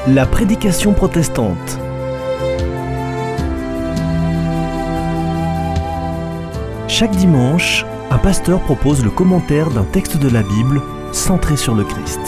La prédication protestante. Chaque dimanche, un pasteur propose le commentaire d'un texte de la Bible centré sur le Christ.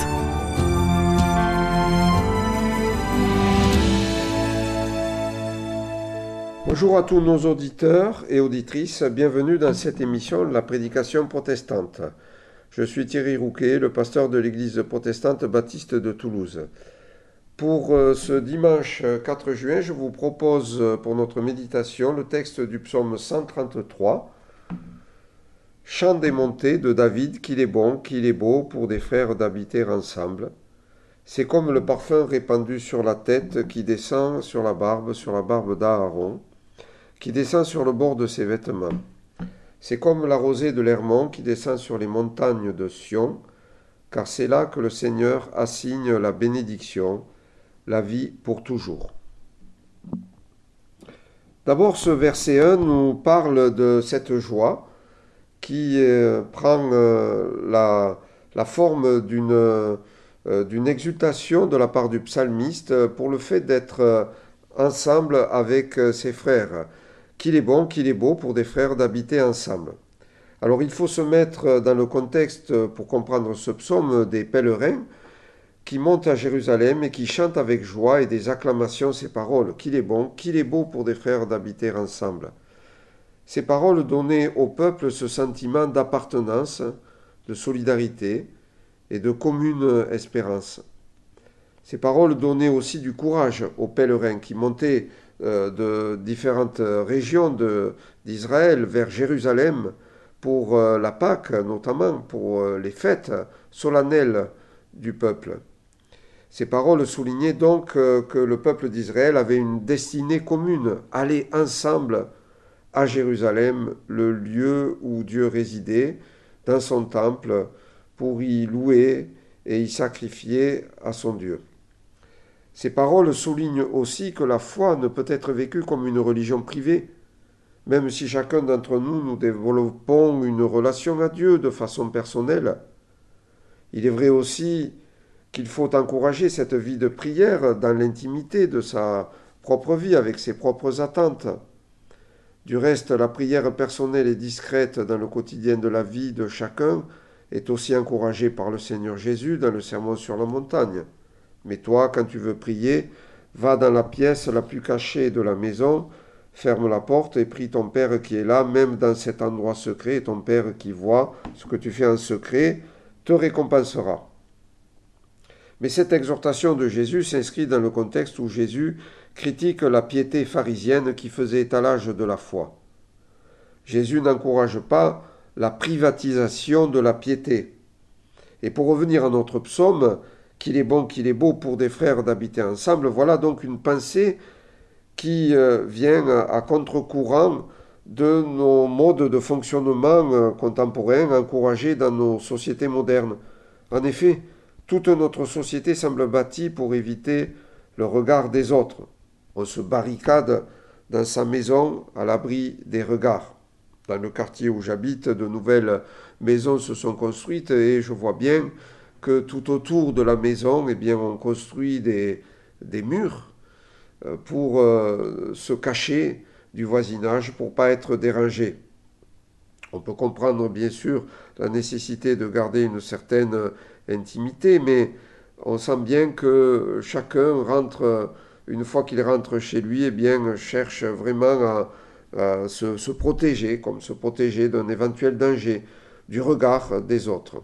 Bonjour à tous nos auditeurs et auditrices, bienvenue dans cette émission de la prédication protestante. Je suis Thierry Rouquet, le pasteur de l'église protestante baptiste de Toulouse. Pour ce dimanche 4 juin, je vous propose pour notre méditation le texte du psaume 133, Chant des montées de David, qu'il est bon, qu'il est beau pour des frères d'habiter ensemble. C'est comme le parfum répandu sur la tête qui descend sur la barbe d'Aaron, qui descend sur le bord de ses vêtements. C'est comme la rosée de l'Hermon qui descend sur les montagnes de Sion, car c'est là que le Seigneur assigne la bénédiction, la vie pour toujours. D'abord, ce verset 1 nous parle de cette joie qui prend la forme d'une exultation de la part du psalmiste pour le fait d'être ensemble avec ses frères. Qu'il est bon, qu'il est beau pour des frères d'habiter ensemble. Alors il faut se mettre dans le contexte, pour comprendre ce psaume, des pèlerins qui montent à Jérusalem et qui chantent avec joie et des acclamations ces paroles. Qu'il est bon, qu'il est beau pour des frères d'habiter ensemble. Ces paroles donnaient au peuple ce sentiment d'appartenance, de solidarité et de commune espérance. Ces paroles donnaient aussi du courage aux pèlerins qui montaient de différentes régions d'Israël vers Jérusalem pour la Pâque, notamment pour les fêtes solennelles du peuple. Ces paroles soulignaient donc que le peuple d'Israël avait une destinée commune, aller ensemble à Jérusalem, le lieu où Dieu résidait, dans son temple, pour y louer et y sacrifier à son Dieu. Ces paroles soulignent aussi que la foi ne peut être vécue comme une religion privée, même si chacun d'entre nous développons une relation à Dieu de façon personnelle. Il est vrai aussi qu'il faut encourager cette vie de prière dans l'intimité de sa propre vie, avec ses propres attentes. Du reste, la prière personnelle et discrète dans le quotidien de la vie de chacun est aussi encouragée par le Seigneur Jésus dans le Sermon sur la montagne. Mais toi, quand tu veux prier, va dans la pièce la plus cachée de la maison, ferme la porte et prie ton Père qui est là, même dans cet endroit secret, et ton Père qui voit ce que tu fais en secret te récompensera. Mais cette exhortation de Jésus s'inscrit dans le contexte où Jésus critique la piété pharisienne qui faisait étalage de la foi. Jésus n'encourage pas la privatisation de la piété. Et pour revenir à notre psaume, qu'il est bon, qu'il est beau pour des frères d'habiter ensemble, voilà donc une pensée qui vient à contre-courant de nos modes de fonctionnement contemporains encouragés dans nos sociétés modernes. En effet, toute notre société semble bâtie pour éviter le regard des autres. On se barricade dans sa maison à l'abri des regards. Dans le quartier où j'habite, de nouvelles maisons se sont construites et je vois bien que tout autour de la maison, on construit des murs pour se cacher du voisinage, pour ne pas être dérangé. On peut comprendre bien sûr la nécessité de garder une certaine intimité, mais on sent bien que chacun rentre, une fois qu'il rentre chez lui, cherche vraiment à se protéger, comme se protéger d'un éventuel danger, du regard des autres.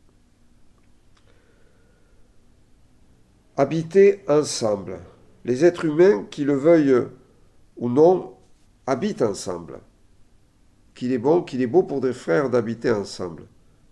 Habiter ensemble. Les êtres humains, qui le veuillent ou non, habitent ensemble. Qu'il est bon, qu'il est beau pour des frères d'habiter ensemble.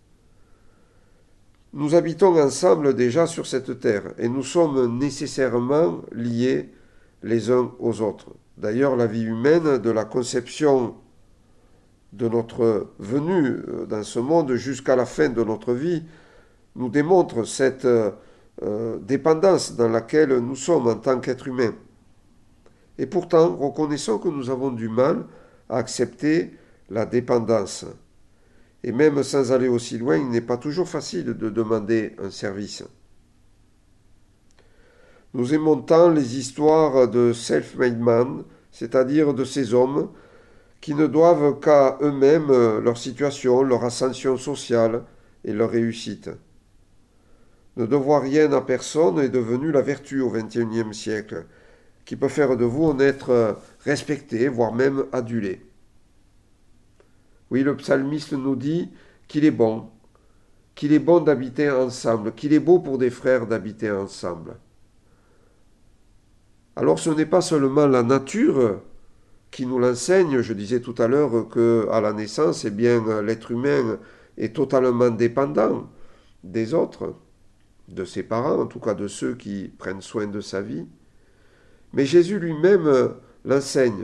Nous habitons ensemble déjà sur cette terre et nous sommes nécessairement liés les uns aux autres. D'ailleurs, la vie humaine, de la conception de notre venue dans ce monde jusqu'à la fin de notre vie, nous démontre cette dépendance dans laquelle nous sommes en tant qu'êtres humains. Et pourtant, reconnaissons que nous avons du mal à accepter la dépendance. Et même sans aller aussi loin, il n'est pas toujours facile de demander un service. Nous aimons tant les histoires de self-made man, c'est-à-dire de ces hommes qui ne doivent qu'à eux-mêmes leur situation, leur ascension sociale et leur réussite. Ne devoir rien à personne est devenu la vertu au XXIe siècle, qui peut faire de vous un être respecté, voire même adulé. Oui, le psalmiste nous dit qu'il est bon d'habiter ensemble, qu'il est beau pour des frères d'habiter ensemble. Alors ce n'est pas seulement la nature qui nous l'enseigne. Je disais tout à l'heure que à la naissance, eh bien, l'être humain est totalement dépendant des autres, de ses parents, en tout cas de ceux qui prennent soin de sa vie. Mais Jésus lui-même l'enseigne.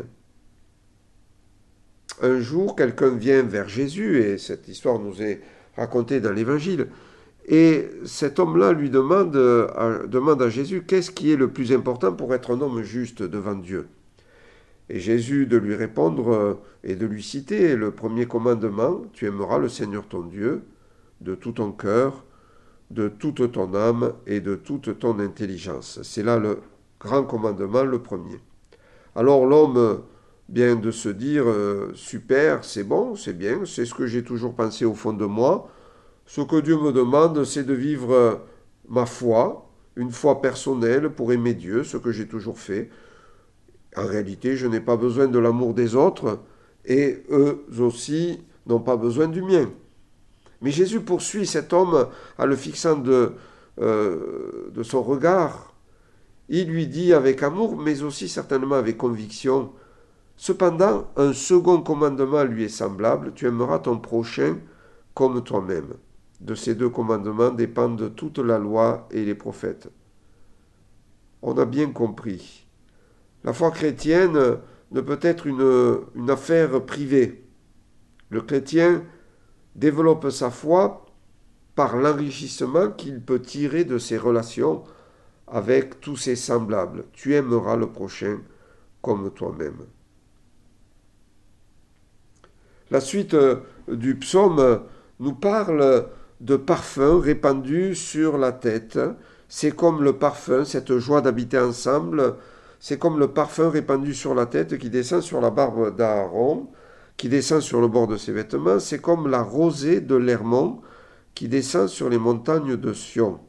Un jour, quelqu'un vient vers Jésus, et cette histoire nous est racontée dans l'Évangile, et cet homme-là lui demande à Jésus qu'est-ce qui est le plus important pour être un homme juste devant Dieu. Et Jésus de lui répondre et de lui citer le premier commandement, tu aimeras le Seigneur ton Dieu de tout ton cœur, de toute ton âme et de toute ton intelligence. C'est là le grand commandement, le premier. Alors l'homme vient de se dire, super, c'est bon, c'est bien, c'est ce que j'ai toujours pensé au fond de moi. Ce que Dieu me demande, c'est de vivre ma foi, une foi personnelle pour aimer Dieu, ce que j'ai toujours fait. En réalité, je n'ai pas besoin de l'amour des autres et eux aussi n'ont pas besoin du mien. Mais Jésus poursuit cet homme en le fixant de son regard. Il lui dit avec amour, mais aussi certainement avec conviction, cependant, un second commandement lui est semblable, tu aimeras ton prochain comme toi-même. De ces deux commandements dépendent toute la loi et les prophètes. On a bien compris. La foi chrétienne ne peut être une affaire privée. Le chrétien développe sa foi par l'enrichissement qu'il peut tirer de ses relations avec tous ses semblables. Tu aimeras le prochain comme toi-même. La suite du psaume nous parle de parfum répandu sur la tête. C'est comme le parfum, cette joie d'habiter ensemble, c'est comme le parfum répandu sur la tête qui descend sur la barbe d'Aaron, qui descend sur le bord de ses vêtements. C'est comme la rosée de l'Hermon qui descend sur les montagnes de Sion.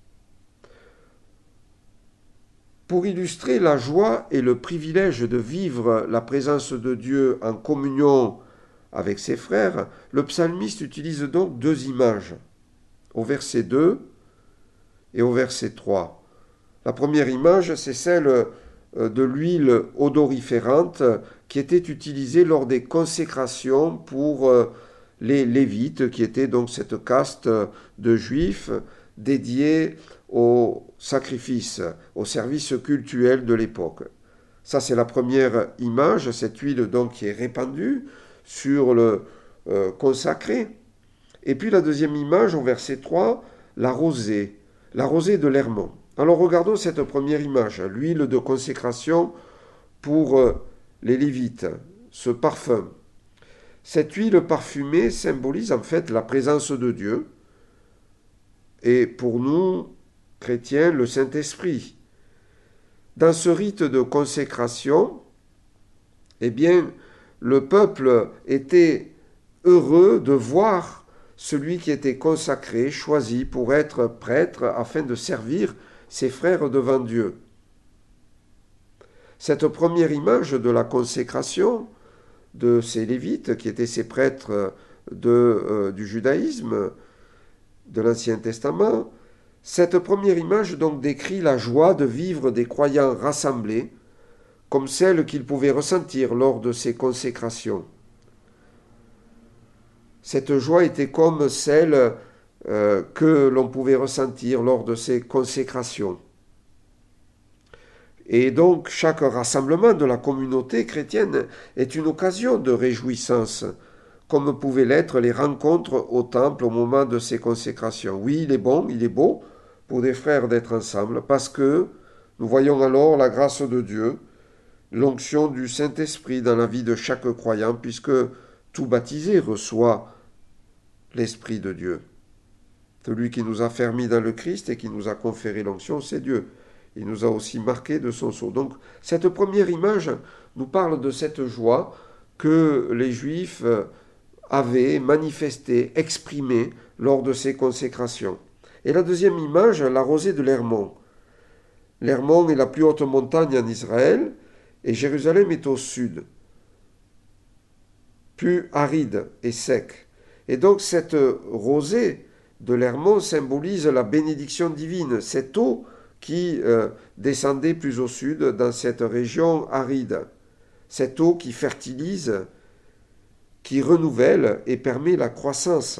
Pour illustrer la joie et le privilège de vivre la présence de Dieu en communion avec ses frères, le psalmiste utilise donc deux images, au verset 2 et au verset 3. La première image, c'est celle de l'huile odoriférante qui était utilisée lors des consécrations pour les Lévites, qui étaient donc cette caste de Juifs dédiés au sacrifice, au service cultuel de l'époque. Ça, c'est la première image, cette huile donc qui est répandue sur le consacré. Et puis la deuxième image, au verset 3, la rosée de l'Hermon. Alors regardons cette première image, l'huile de consécration pour les Lévites, ce parfum. Cette huile parfumée symbolise en fait la présence de Dieu et pour nous, chrétiens, le Saint-Esprit. Dans ce rite de consécration, eh bien, le peuple était heureux de voir celui qui était consacré, choisi pour être prêtre afin de servir ses frères devant Dieu. Cette première image de la consécration de ces Lévites, qui étaient ces prêtres du judaïsme, de l'Ancien Testament, cette première image donc décrit la joie de vivre des croyants rassemblés, comme celle qu'ils pouvaient ressentir lors de ces consécrations. Cette joie était comme celle que l'on pouvait ressentir lors de ces consécrations. Et donc chaque rassemblement de la communauté chrétienne est une occasion de réjouissance, comme pouvaient l'être les rencontres au temple au moment de ces consécrations. Oui, il est beau pour des frères d'être ensemble, parce que nous voyons alors la grâce de Dieu, l'onction du Saint-Esprit dans la vie de chaque croyant, puisque tout baptisé reçoit l'Esprit de Dieu. Celui qui nous a fermis dans le Christ et qui nous a conféré l'onction, c'est Dieu. Il nous a aussi marqués de son sceau. Donc cette première image nous parle de cette joie que les Juifs avaient manifestée, exprimée lors de ces consécrations. Et la deuxième image, la rosée de l'Hermon. L'Hermon est la plus haute montagne en Israël et Jérusalem est au sud, plus aride et sec. Et donc cette rosée de l'Hermon symbolise la bénédiction divine, cette eau qui descendait plus au sud dans cette région aride, cette eau qui fertilise, qui renouvelle et permet la croissance.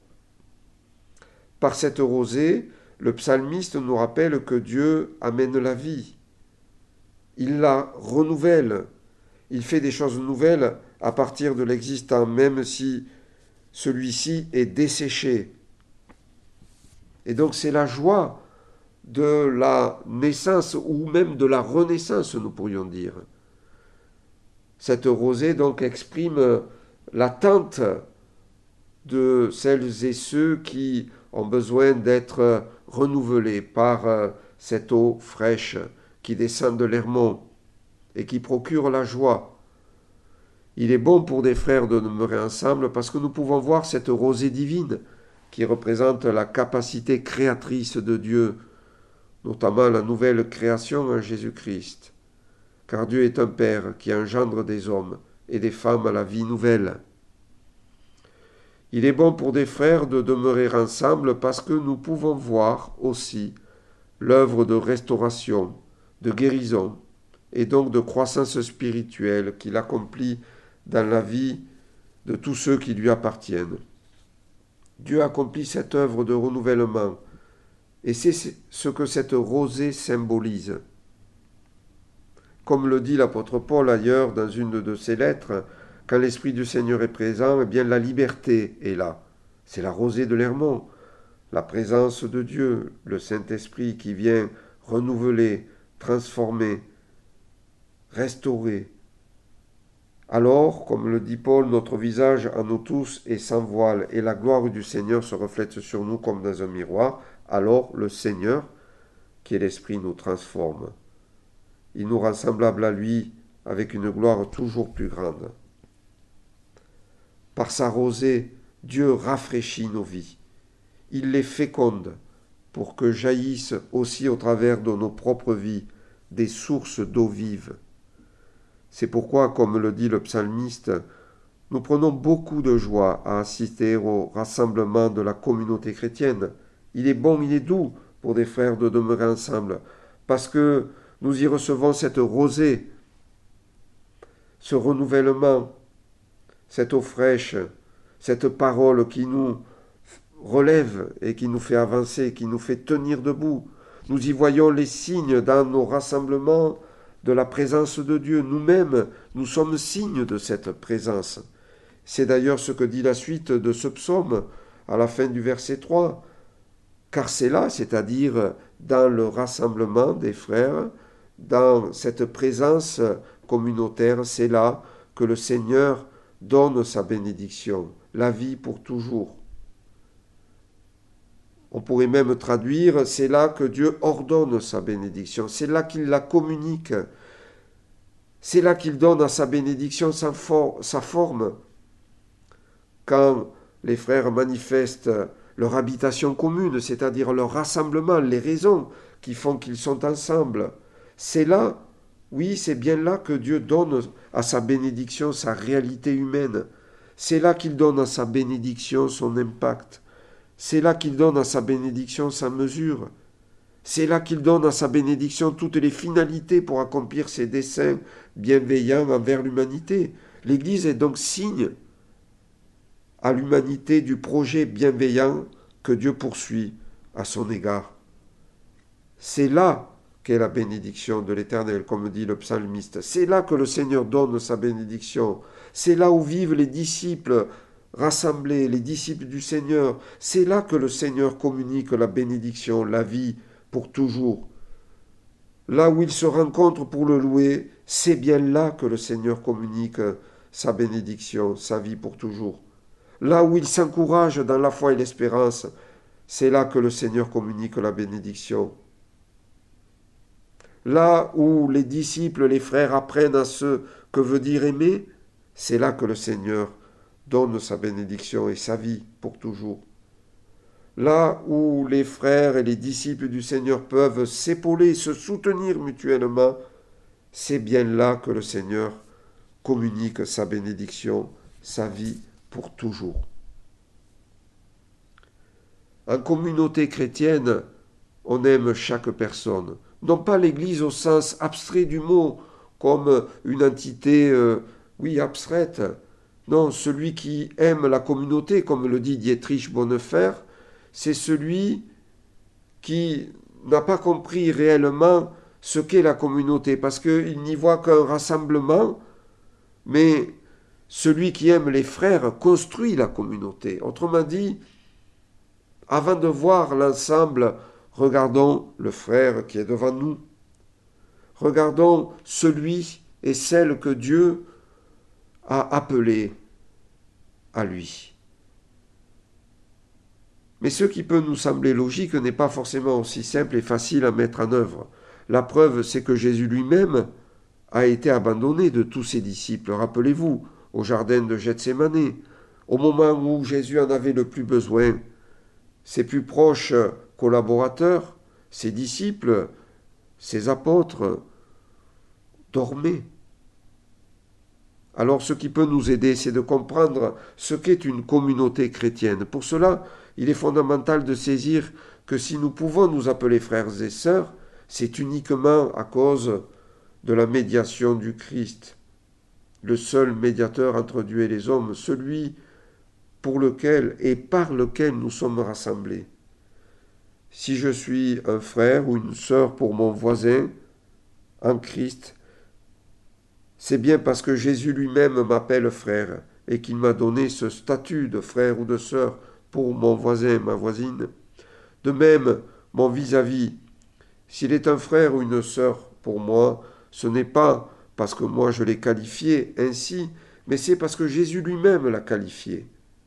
Par cette rosée, le psalmiste nous rappelle que Dieu amène la vie. Il la renouvelle. Il fait des choses nouvelles à partir de l'existant, même si celui-ci est desséché. Et donc c'est la joie de la naissance ou même de la renaissance, nous pourrions dire. Cette rosée donc exprime l'attente de celles et ceux qui ont besoin d'être renouvelés par cette eau fraîche qui descend de l'Hermon et qui procure la joie. Il est bon pour des frères de demeurer ensemble parce que nous pouvons voir cette rosée divine qui représente la capacité créatrice de Dieu, notamment la nouvelle création en Jésus-Christ. Car Dieu est un Père qui engendre des hommes et des femmes à la vie nouvelle. Il est bon pour des frères de demeurer ensemble parce que nous pouvons voir aussi l'œuvre de restauration, de guérison et donc de croissance spirituelle qu'il accomplit dans la vie de tous ceux qui lui appartiennent. Dieu accomplit cette œuvre de renouvellement et c'est ce que cette rosée symbolise. Comme le dit l'apôtre Paul ailleurs dans une de ses lettres, quand l'Esprit du Seigneur est présent, eh bien la liberté est là. C'est la rosée de l'Hermon, la présence de Dieu, le Saint-Esprit qui vient renouveler, transformer, restaurer. Alors, comme le dit Paul, notre visage à nous tous est sans voile et la gloire du Seigneur se reflète sur nous comme dans un miroir. Alors le Seigneur, qui est l'Esprit, nous transforme. Il nous rend semblables à lui avec une gloire toujours plus grande. Par sa rosée, Dieu rafraîchit nos vies. Il les féconde pour que jaillissent aussi au travers de nos propres vies des sources d'eau vive. C'est pourquoi, comme le dit le psalmiste, nous prenons beaucoup de joie à assister au rassemblement de la communauté chrétienne. Il est bon, il est doux pour des frères de demeurer ensemble, parce que nous y recevons cette rosée, ce renouvellement, cette eau fraîche, cette parole qui nous relève et qui nous fait avancer, qui nous fait tenir debout. Nous y voyons les signes dans nos rassemblements de la présence de Dieu. Nous-mêmes, nous sommes signes de cette présence. C'est d'ailleurs ce que dit la suite de ce psaume à la fin du verset 3. Car c'est là, c'est-à-dire dans le rassemblement des frères, dans cette présence communautaire, c'est là que le Seigneur donne sa bénédiction, la vie pour toujours. On pourrait même traduire, c'est là que Dieu ordonne sa bénédiction, c'est là qu'il la communique, c'est là qu'il donne à sa bénédiction sa forme. Quand les frères manifestent leur habitation commune, c'est-à-dire leur rassemblement, les raisons qui font qu'ils sont ensemble, c'est là, oui, c'est bien là que Dieu donne à sa bénédiction sa réalité humaine. C'est là qu'il donne à sa bénédiction son impact. C'est là qu'il donne à sa bénédiction sa mesure. C'est là qu'il donne à sa bénédiction toutes les finalités pour accomplir ses desseins bienveillants envers l'humanité. L'Église est donc signe à l'humanité du projet bienveillant que Dieu poursuit à son égard. C'est là qu'est la bénédiction de l'Éternel, comme dit le psalmiste. C'est là que le Seigneur donne sa bénédiction. C'est là où vivent les disciples rassemblés, les disciples du Seigneur. C'est là que le Seigneur communique la bénédiction, la vie pour toujours. Là où ils se rencontrent pour le louer, c'est bien là que le Seigneur communique sa bénédiction, sa vie pour toujours. Là où ils s'encouragent dans la foi et l'espérance, c'est là que le Seigneur communique la bénédiction. là où les disciples, les frères apprennent à ce que veut dire aimer, c'est là que le Seigneur donne sa bénédiction et sa vie pour toujours. Là où les frères et les disciples du Seigneur peuvent s'épauler, se soutenir mutuellement, c'est bien là que le Seigneur communique sa bénédiction, sa vie pour toujours. En communauté chrétienne, on aime chaque personne. Non pas l'Église au sens abstrait du mot, comme une entité, abstraite. Non, celui qui aime la communauté, comme le dit Dietrich Bonhoeffer, c'est celui qui n'a pas compris réellement ce qu'est la communauté, parce qu'il n'y voit qu'un rassemblement, mais celui qui aime les frères construit la communauté. Autrement dit, avant de voir l'ensemble, regardons le frère qui est devant nous. Regardons celui et celle que Dieu a appelé à lui. Mais ce qui peut nous sembler logique n'est pas forcément aussi simple et facile à mettre en œuvre. La preuve, c'est que Jésus lui-même a été abandonné de tous ses disciples. Rappelez-vous, au jardin de Gethsémani, au moment où Jésus en avait le plus besoin, ses plus proches collaborateurs, ses disciples, ses apôtres, dormaient. Alors ce qui peut nous aider, c'est de comprendre ce qu'est une communauté chrétienne. Pour cela, il est fondamental de saisir que si nous pouvons nous appeler frères et sœurs, c'est uniquement à cause de la médiation du Christ, le seul médiateur entre Dieu et les hommes, celui pour lequel et par lequel nous sommes rassemblés. Si je suis un frère ou une sœur pour mon voisin en Christ, c'est bien parce que Jésus lui-même m'appelle frère et qu'il m'a donné ce statut de frère ou de sœur pour mon voisin, ma voisine. De même, mon vis-à-vis, s'il est un frère ou une sœur pour moi, ce n'est pas parce que moi je l'ai qualifié ainsi, mais c'est parce que Jésus lui-même l'a qualifié.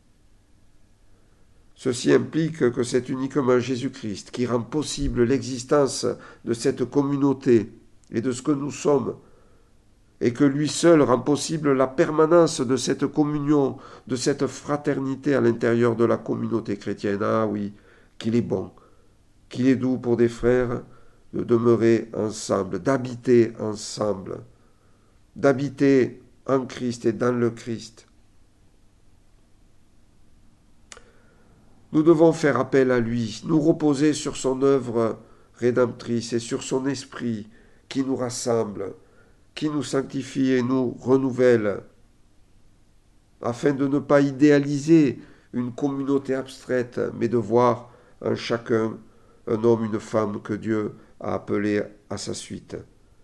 Ceci implique que c'est uniquement Jésus-Christ qui rend possible l'existence de cette communauté et de ce que nous sommes, et que lui seul rend possible la permanence de cette communion, de cette fraternité à l'intérieur de la communauté chrétienne. Ah oui, qu'il est bon, qu'il est doux pour des frères de demeurer ensemble, d'habiter ensemble, d'habiter en Christ et dans le Christ. Nous devons faire appel à lui, nous reposer sur son œuvre rédemptrice et sur son esprit qui nous rassemble, qui nous sanctifie et nous renouvelle, afin de ne pas idéaliser une communauté abstraite, mais de voir en chacun un homme, une femme que Dieu a appelé à sa suite.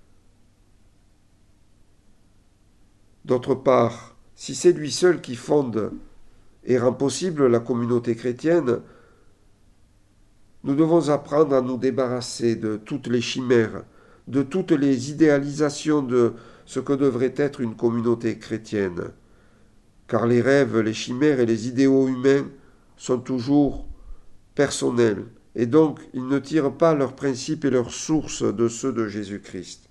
D'autre part, si c'est lui seul qui fonde et rend possible la communauté chrétienne, nous devons apprendre à nous débarrasser de toutes les chimères, de toutes les idéalisations de ce que devrait être une communauté chrétienne. Car les rêves, les chimères et les idéaux humains sont toujours personnels, et donc ils ne tirent pas leurs principes et leurs sources de ceux de Jésus-Christ.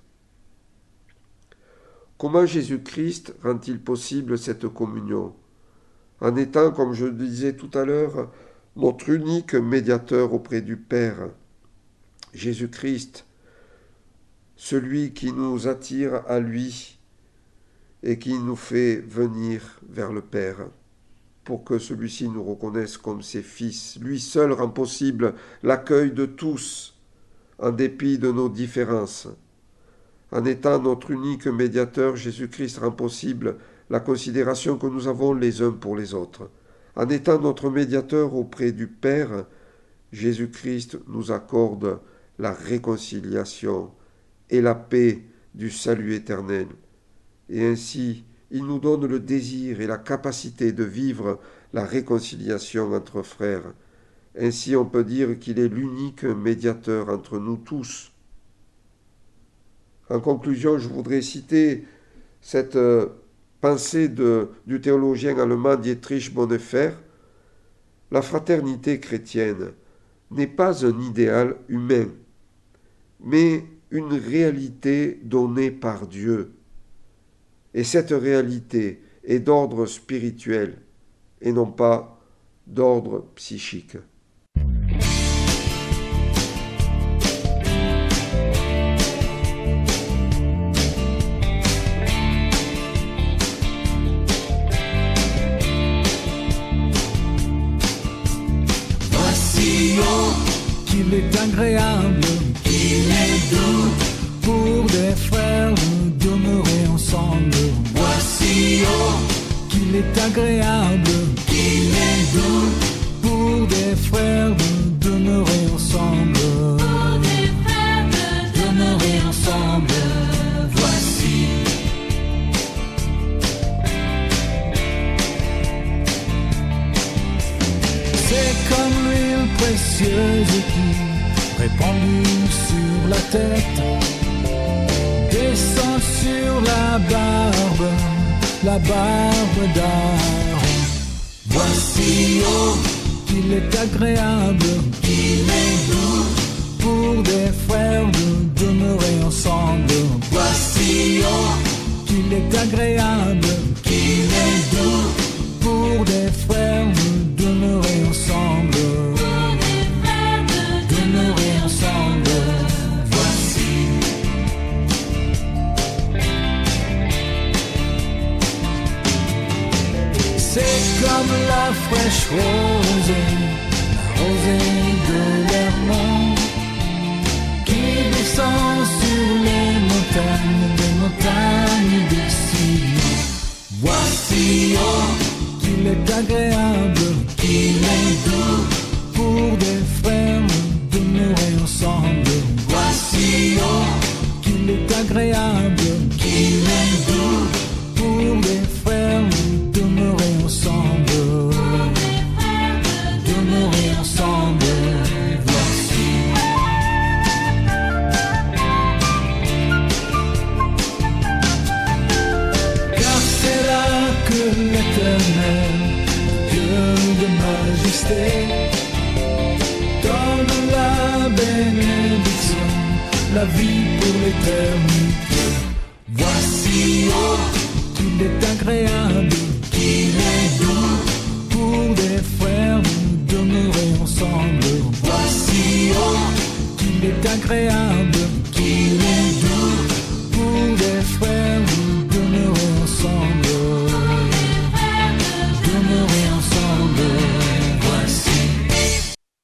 Comment Jésus-Christ rend-il possible cette communion? En étant, comme je le disais tout à l'heure, notre unique médiateur auprès du Père. Jésus-Christ, celui qui nous attire à lui et qui nous fait venir vers le Père, pour que celui-ci nous reconnaisse comme ses fils. Lui seul rend possible l'accueil de tous, en dépit de nos différences. En étant notre unique médiateur, Jésus-Christ rend possible la considération que nous avons les uns pour les autres. En étant notre médiateur auprès du Père, Jésus-Christ nous accorde la réconciliation et la paix du salut éternel. Et ainsi, il nous donne le désir et la capacité de vivre la réconciliation entre frères. Ainsi, on peut dire qu'il est l'unique médiateur entre nous tous. En conclusion, je voudrais citer cette pensée du théologien allemand Dietrich Bonhoeffer. La fraternité chrétienne n'est pas un idéal humain, mais une réalité donnée par Dieu. Et cette réalité est d'ordre spirituel et non pas d'ordre psychique. Voici, oh, qu'il est agréable, qu'il est doux, pour des frères demeurer ensemble. Voici, oh, qu'il est agréable, qu'il est doux, pour des frères demeurer ensemble. Pour des frères demeurer ensemble. Voici. C'est comme l'huile précieuse qui, répandue sur la tête, descend sur la barbe d'Aaron. Voici, oh, qu'il est agréable, qu'il est doux, pour des frères de demeurer ensemble. Voici, oh, qu'il est agréable, qu'il est doux, pour des frères de demeurer ensemble. Demeurer ensemble. Voici. C'est comme la fraîche rosée, la rosée de l'Hermont, qui descend sur les montagnes de Sion. Voici, oh, qu'il est agréable, qu'il est doux, pour des frères demeurer ensemble. Voici, oh, qu'il est agréable, qu'il est doux, pour des frères demeurer ensemble. Demeurer ensemble. Voici. Car c'est là que l'Éternel, Dieu de majesté, donne la bénédiction, la vie pour l'éternité. Voici, oh, qu'il est agréable, qu'il est doux, pour des frères demeurer ensemble. Voici, oh, qu'il est agréable,